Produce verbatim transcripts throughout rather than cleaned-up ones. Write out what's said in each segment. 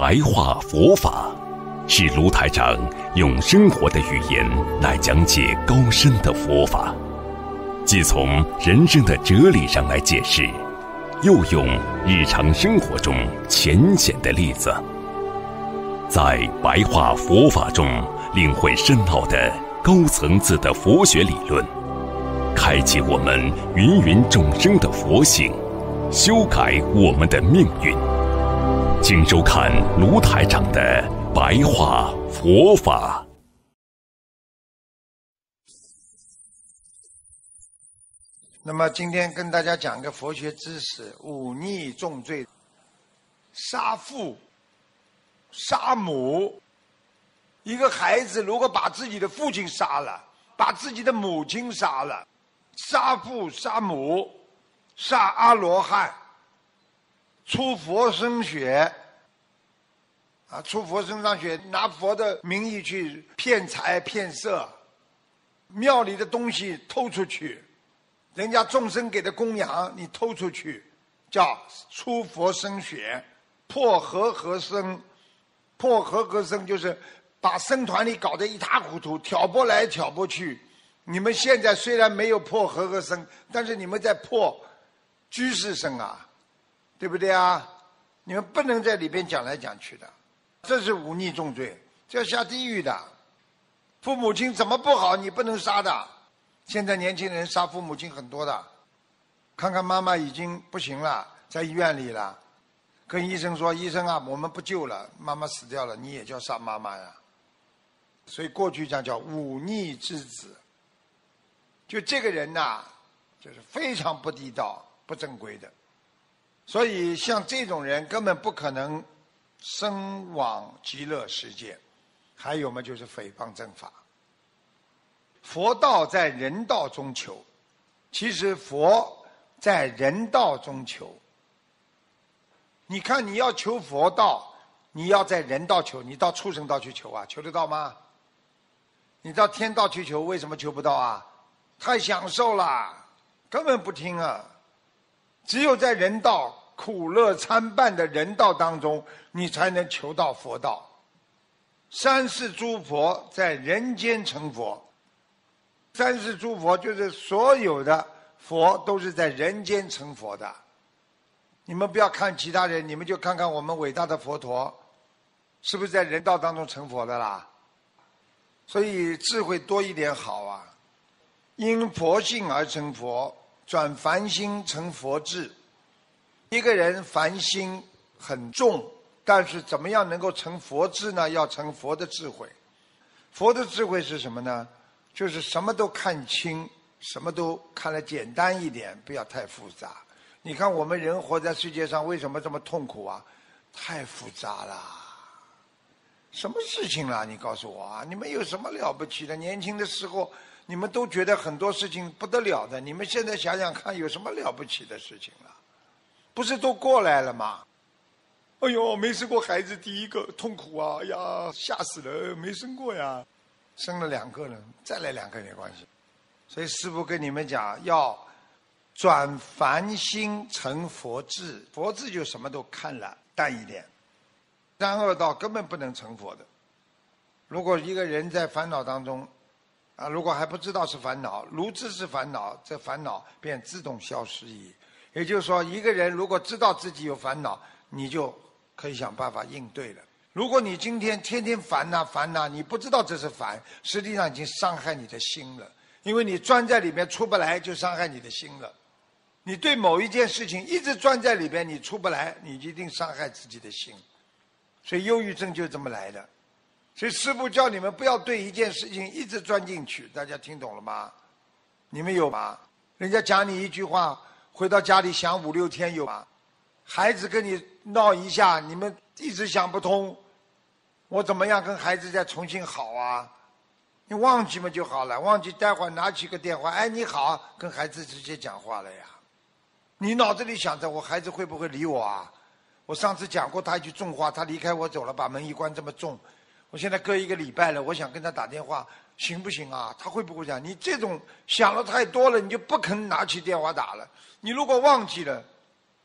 白话佛法，是卢台长用生活的语言来讲解高深的佛法，既从人生的哲理上来解释，又用日常生活中浅显的例子，在白话佛法中领会深奥的高层次的佛学理论，开启我们芸芸众生的佛性，修改我们的命运。请收看卢台长的白话佛法。 那么今天跟大家讲个佛学知识：忤逆重罪，杀父杀母。一个孩子如果把自己的父亲杀了，把自己的母亲杀了，杀父杀母，杀阿罗汉，出佛身血啊，出佛身上血，拿佛的名义去骗财骗色，庙里的东西偷出去，人家众生给的供养你偷出去，叫出佛身血，破和合僧。破和合僧就是把僧团里搞得一塌糊涂，挑拨来挑拨去。你们现在虽然没有破和合僧，但是你们在破居士僧啊，对不对啊？你们不能在里边讲来讲去的，这是忤逆重罪，这要下地狱的。父母亲怎么不好你不能杀的。现在年轻人杀父母亲很多的，看看妈妈已经不行了，在医院里了，跟医生说，医生啊，我们不救了，妈妈死掉了，你也叫杀妈妈呀。所以过去讲叫忤逆之子，就这个人呐、啊，就是非常不地道不正规的。所以像这种人根本不可能生往极乐世界。还有嘛，就是诽谤正法。佛道在人道中求，其实佛在人道中求。你看你要求佛道，你要在人道求，你到畜生道去求啊，求得到吗？你到天道去求，为什么求不到啊？太享受了，根本不听啊。只有在人道苦乐参半的人道当中，你才能求到佛道。三世诸佛在人间成佛，三世诸佛就是所有的佛都是在人间成佛的。你们不要看其他人，你们就看看我们伟大的佛陀，是不是在人道当中成佛的啦？所以智慧多一点好啊。因佛性而成佛，转凡心成佛智。一个人凡心很重，但是怎么样能够成佛智呢？要成佛的智慧。佛的智慧是什么呢？就是什么都看清，什么都看得简单一点，不要太复杂。你看我们人活在世界上为什么这么痛苦啊？太复杂了。什么事情啦？你告诉我啊！你们有什么了不起的？年轻的时候你们都觉得很多事情不得了的，你们现在想想看有什么了不起的事情了？不是都过来了吗？哎呦，没生过孩子第一个痛苦啊！哎呀，吓死了，没生过呀。生了两个了，再来两个没关系。所以师父跟你们讲，要转凡心成佛智。佛智就什么都看了，淡一点。三恶道根本不能成佛的。如果一个人在烦恼当中啊，如果还不知道是烦恼，如知是烦恼，这烦恼便自动消失矣。也就是说，一个人如果知道自己有烦恼，你就可以想办法应对了。如果你今天天天烦呐、啊、烦呐、啊，你不知道这是烦，实际上已经伤害你的心了。因为你钻在里面出不来，就伤害你的心了。你对某一件事情一直钻在里边，你出不来，你一定伤害自己的心。所以忧郁症就这么来的。所以师父叫你们不要对一件事情一直钻进去，大家听懂了吗？你们有吗？人家讲你一句话，回到家里想五六天有吗？孩子跟你闹一下，你们一直想不通，我怎么样跟孩子再重新好啊？你忘记嘛就好了，忘记待会儿拿起个电话，哎你好，跟孩子直接讲话了呀。你脑子里想着我孩子会不会理我啊？我上次讲过他一句重话，他离开我走了，把门一关这么重，我现在隔一个礼拜了，我想跟他打电话，行不行啊？他会不会讲？你这种想了太多了，你就不肯拿起电话打了。你如果忘记了，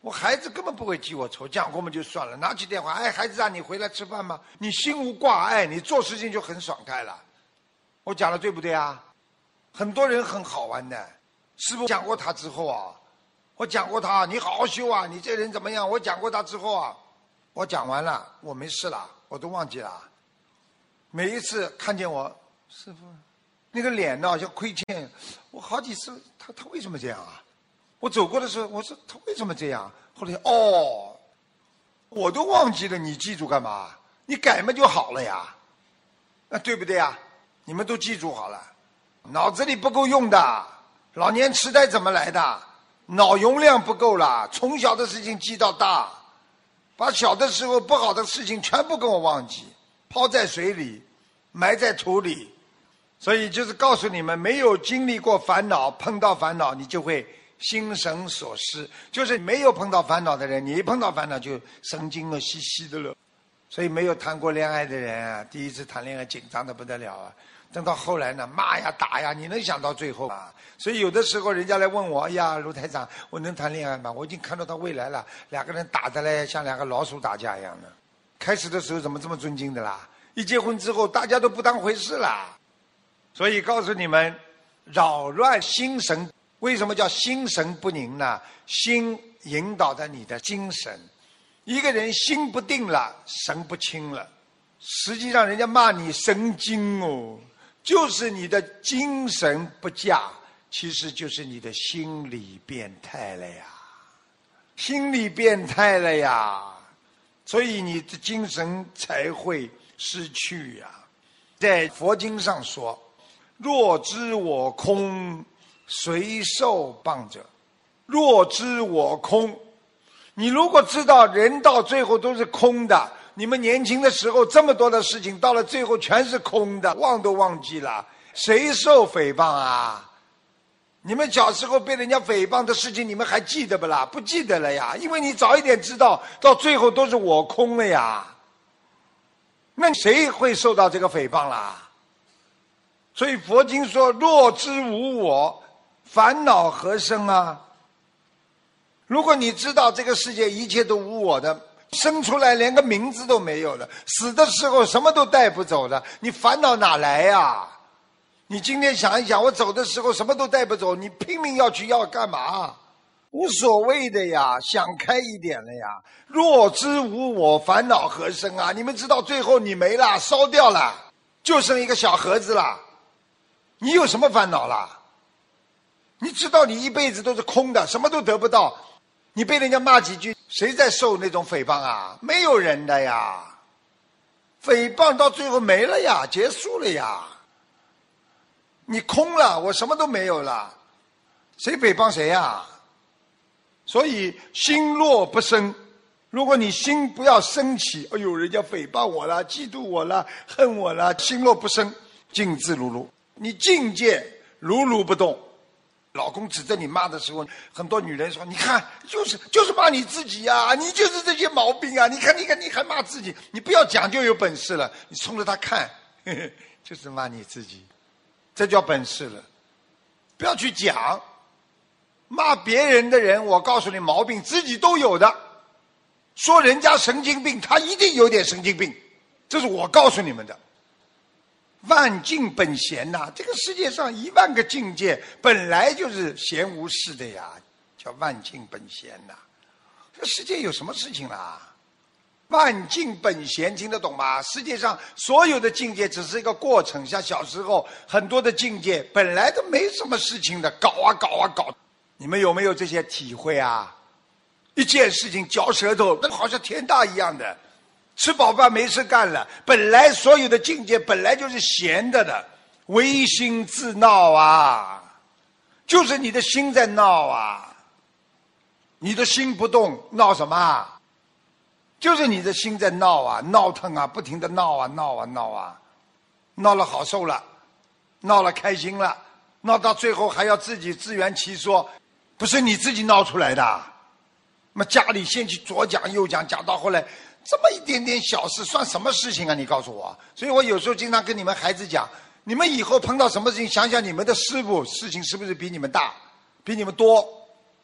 我孩子根本不会记我仇，讲过嘛就算了，拿起电话，哎，孩子啊，你回来吃饭吗？你心无挂碍，你做事情就很爽快了。我讲的对不对啊？很多人很好玩的，师父讲过他之后啊，我讲过他，你好好修啊，你这人怎么样？我讲过他之后啊，我讲完了，我没事了，我都忘记了。每一次看见我师父那个脸呢，像亏欠我好几次，他他为什么这样啊？我走过的时候，我说他为什么这样？后来哦，我都忘记了，你记住干嘛？你改嘛就好了呀，啊，对不对呀？你们都记住好了，脑子里不够用的，老年痴呆怎么来的？脑容量不够了，从小的事情记到大，把小的时候不好的事情全部跟我忘记，抛在水里，埋在土里。所以就是告诉你们，没有经历过烦恼，碰到烦恼你就会心神所失。就是没有碰到烦恼的人，你一碰到烦恼就神经了兮兮的了。所以没有谈过恋爱的人啊，第一次谈恋爱紧张的不得了啊，等到后来呢，骂呀打呀，你能想到最后啊？所以有的时候人家来问我，哎呀，卢台长，我能谈恋爱吗？我已经看到他未来了，两个人打得来像两个老鼠打架一样的。开始的时候怎么这么尊敬的啦？一结婚之后大家都不当回事啦。所以告诉你们，扰乱心神，为什么叫心神不宁呢？心引导着你的精神，一个人心不定了，神不清了。实际上人家骂你神经哦，就是你的精神不佳，其实就是你的心理变态了呀，心理变态了呀，所以你的精神才会失去呀。在佛经上说，若知我空，谁受谤者？若知我空，你如果知道人到最后都是空的，你们年轻的时候这么多的事情，到了最后全是空的，忘都忘记了，谁受诽谤啊？你们小时候被人家诽谤的事情，你们还记得不啦？不记得了呀，因为你早一点知道，到最后都是我空了呀。那谁会受到这个诽谤啦？所以佛经说，若知无我，烦恼何生啊？如果你知道这个世界一切都无我的，生出来连个名字都没有了，死的时候什么都带不走了，你烦恼哪来呀？你今天想一想，我走的时候什么都带不走，你拼命要去要干嘛？无所谓的呀，想开一点了呀。若知无我，烦恼何生啊？你们知道最后你没了，烧掉了，就剩一个小盒子了，你有什么烦恼啦？你知道你一辈子都是空的，什么都得不到，你被人家骂几句，谁在受那种诽谤啊？没有人的呀，诽谤到最后没了呀，结束了呀，你空了，我什么都没有了，谁诽谤谁呀？所以心若不生，如果你心不要升起，哎呦，人家诽谤我了，嫉妒我了，恨我了，心若不生，静自如如，你境界如如不动。老公指着你骂的时候，很多女人说，你看就是就是骂你自己呀、啊，你就是这些毛病啊，你看你看你还骂自己，你不要讲就有本事了，你冲着他看，呵呵，就是骂你自己，这叫本事了。不要去讲，骂别人的人，我告诉你毛病自己都有的，说人家神经病，他一定有点神经病，这是我告诉你们的。万境本闲呐、啊，这个世界上一万个境界本来就是闲无事的呀，叫万境本闲呐、啊。这世界有什么事情啦？万境本闲，听得懂吗？世界上所有的境界只是一个过程，像小时候很多的境界本来都没什么事情的，搞啊搞啊搞。你们有没有这些体会啊？一件事情嚼舌头，那好像天大一样的。吃饱饭没事干了，本来所有的境界本来就是闲的的，唯心自闹啊，就是你的心在闹啊，你的心不动，闹什么？就是你的心在闹啊，闹腾啊，不停的闹啊闹啊闹啊，闹了好受了，闹了开心了，闹到最后还要自己自圆其说，不是你自己闹出来的，那么家里先去左讲右讲，讲到后来这么一点点小事算什么事情啊？你告诉我。所以我有时候经常跟你们孩子讲，你们以后碰到什么事情，想想你们的师父事情是不是比你们大，比你们多。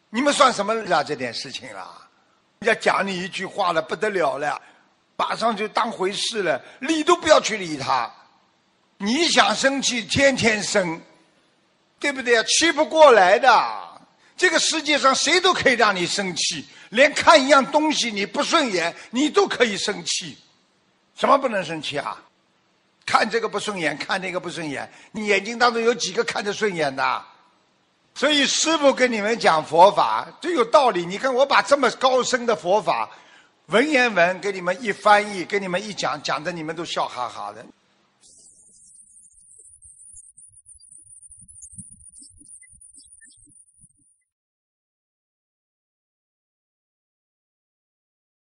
你们算什么了这点事情啦？人家讲你一句话了，不得了了，马上就当回事了，理都不要去理他。你想生气，天天生，对不对啊？气不过来的。这个世界上谁都可以让你生气，连看一样东西你不顺眼，你都可以生气。什么不能生气啊？看这个不顺眼，看那个不顺眼，你眼睛当中有几个看着顺眼的？所以师父跟你们讲佛法这有道理。你看我把这么高深的佛法文言文给你们一翻译，给你们一讲，讲的你们都笑哈哈的。